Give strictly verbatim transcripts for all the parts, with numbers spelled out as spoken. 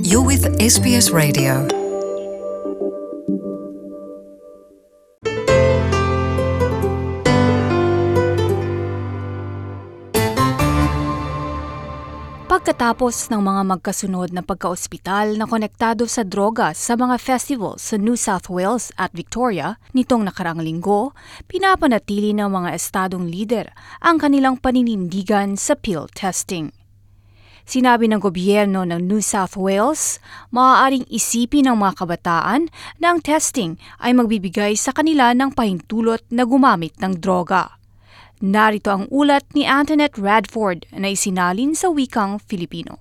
You're with S B S Radio. Pagkatapos ng mga magkasunod na pagkaospital na konektado sa droga sa mga festival sa New South Wales at Victoria nitong nakaraang linggo, pinapanatili ng mga estadong lider ang kanilang paninindigan sa pill testing. Sinabi ng gobyerno ng New South Wales, maaaring isipin ng mga kabataan na ang testing ay magbibigay sa kanila ng pahintulot na gumamit ng droga. Narito ang ulat ni Antoinette Radford na isinalin sa wikang Filipino.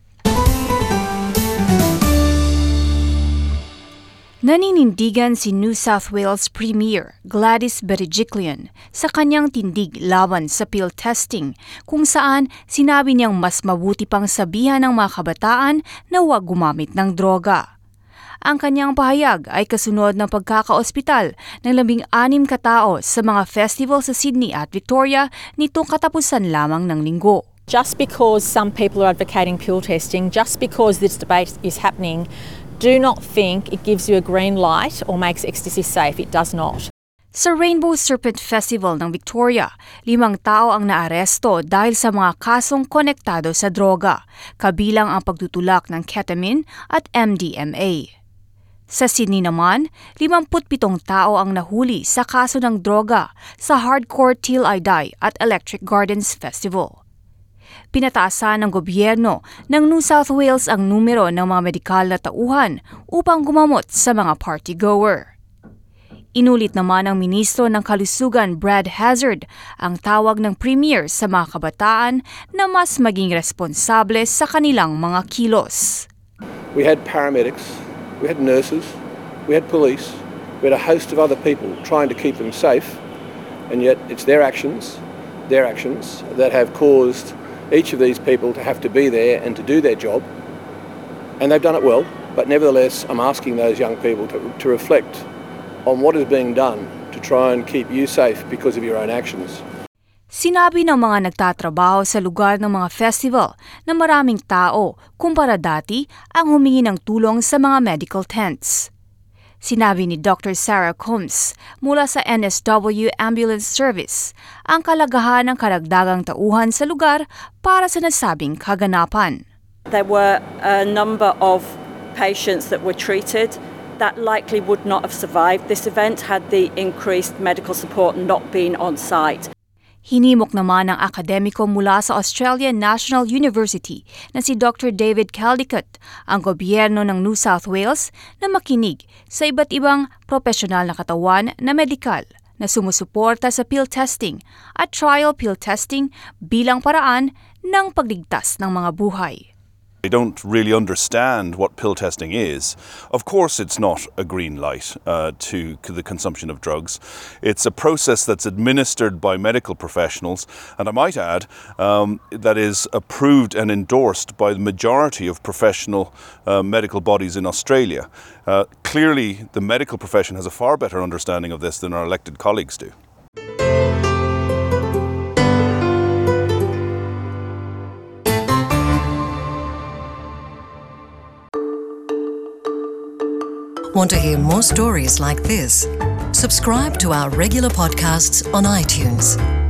Naninindigan si New South Wales Premier Gladys Berejiklian sa kanyang tindig laban sa pill testing kung saan sinabi niyang mas mabuti pang sabihan ng mga kabataan na huwag gumamit ng droga. Ang kanyang pahayag ay kasunod ng pagkakaospital ng labing anim katao sa mga festival sa Sydney at Victoria nitong katapusan lamang ng linggo. Just because some people are advocating pill testing, just because this debate is happening, do not think it gives you a green light or makes ecstasy safe. It does not. Sa Rainbow Serpent Festival ng Victoria, limang tao ang naaresto dahil sa mga kasong konektado sa droga, kabilang ang pagtutulak ng ketamine at M D M A. Sa Sydney naman, limampu't pitong tao ang nahuli sa kaso ng droga sa Hardcore Till I Die at Electric Gardens Festival. Pinataasan ng gobyerno ng New South Wales ang numero ng mga medikal na tauhan upang gumamot sa mga party-goer. Inulit naman ng Ministro ng Kalusugan Brad Hazzard ang tawag ng Premier sa mga kabataan na mas maging responsable sa kanilang mga kilos. We had paramedics, we had nurses, we had police, we had a host of other people trying to keep them safe, and yet it's their actions, their actions that have caused each of these people to have to be there and to do their job, and they've done it well, but nevertheless I'm asking those young people to, to reflect on what is being done to try and keep you safe because of your own actions. Sinabi ng mga nagtatrabaho sa lugar ng mga festival na maraming tao kumpara dati ang humingi ng tulong sa mga medical tents. Sinabi ni Doctor Sarah Combs mula sa N S W Ambulance Service ang kalagahan ng karagdagang tauhan sa lugar para sa nasabing kaganapan. There were a number of patients that were treated that likely would not have survived this event had the increased medical support not been on site. Hinimok naman ng akademiko mula sa Australian National University na si Doctor David Caldicott ang gobyerno ng New South Wales na makinig sa iba't ibang profesional na katawan na medikal na sumusuporta sa pill testing at trial pill testing bilang paraan ng pagligtas ng mga buhay. They don't really understand what pill testing is. Of course, it's not a green light uh, to the consumption of drugs. It's a process that's administered by medical professionals, and I might add, um, that is approved and endorsed by the majority of professional uh, medical bodies in Australia. Uh, clearly, the medical profession has a far better understanding of this than our elected colleagues do. Want to hear more stories like this? Subscribe to our regular podcasts on iTunes.